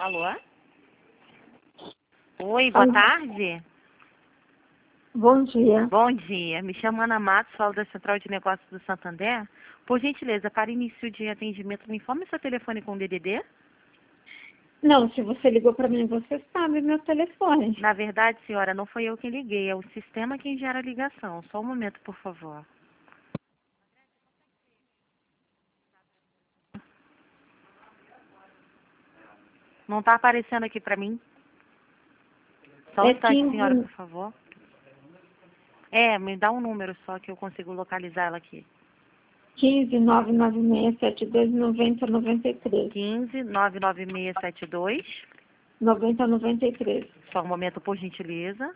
Alô? Oi, boa tarde. Bom dia. Bom dia. Me chamo Ana Matos, falo da Central de Negócios do Santander. Por gentileza, para início de atendimento, me informe seu telefone com DDD. Não, se você ligou para mim, você sabe meu telefone. Na verdade, senhora, não foi eu quem liguei, é o sistema quem gera a ligação. Só um momento, por favor. Não está aparecendo aqui para mim? Só um É instante, senhora, por favor. Me dá um número só que eu consigo localizar ela aqui. 15 99672 9093. 15 99672. 9093. Só um momento, por gentileza.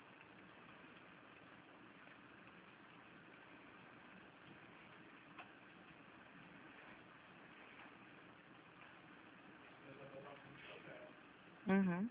Uhum.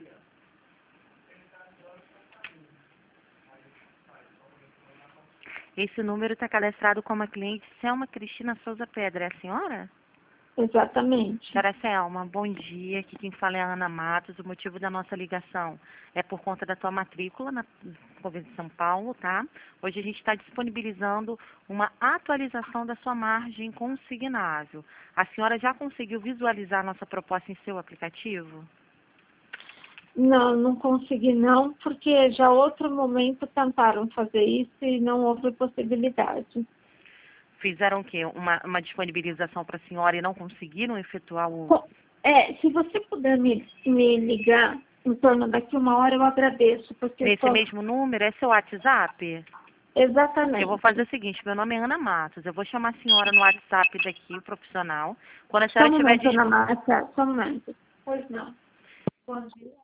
Esse número está cadastrado como a cliente Selma Cristina Souza Pedra. É a senhora? Exatamente. Senhora Selma, bom dia. Aqui quem fala é a Ana Matos. O motivo da nossa ligação é por conta da tua matrícula na Governo de São Paulo, tá? Hoje a gente está disponibilizando uma atualização da sua margem consignável. A senhora já conseguiu visualizar a nossa proposta em seu aplicativo? Não, não consegui não, porque já outro momento tentaram fazer isso e não houve possibilidade. Fizeram o quê? Uma disponibilização para a senhora e não conseguiram efetuar o... Se você puder me ligar em torno daqui uma hora, eu agradeço. Porque Nesse mesmo número? É seu WhatsApp? Exatamente. Eu vou fazer o seguinte, meu nome é Ana Matos, eu vou chamar a senhora no WhatsApp daqui, o profissional. Quando a senhora Só um tiver... momento, Ana Márcia, só um momento. Pois não. Bom dia.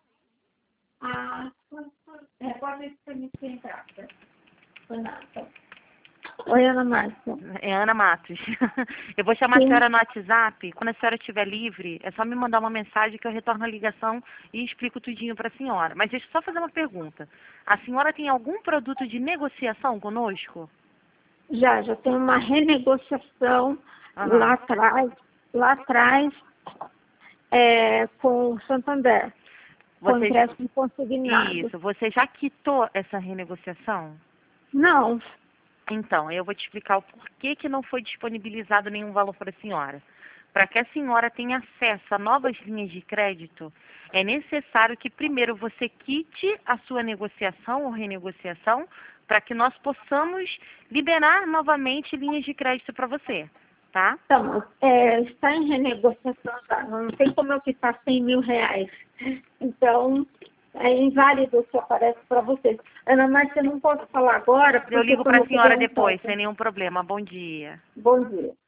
Pode permitir entrar. Oi, Ana Márcia. É Ana Matos. Eu vou chamar Sim. a senhora no WhatsApp. Quando a senhora estiver livre, é só me mandar uma mensagem que eu retorno a ligação e explico tudinho para a senhora. Mas deixa eu só fazer uma pergunta. A senhora tem algum produto de negociação conosco? Já tem uma renegociação Aham. lá atrás, com o Santander, com Você... empréstimo consignado. Isso. Você já quitou essa renegociação? Não, Então, eu vou te explicar o porquê que não foi disponibilizado nenhum valor para a senhora. Para que a senhora tenha acesso a novas linhas de crédito, é necessário que primeiro você quite a sua negociação ou renegociação para que nós possamos liberar novamente linhas de crédito para você, tá? então, está em renegociação já. Não tem como eu quitar 100 mil reais. Então, é inválido se aparece para vocês. Ana Márcia, eu não posso falar agora, porque Eu ligo estou para a senhora recebendo depois, um sem nenhum problema. Bom dia. Bom dia.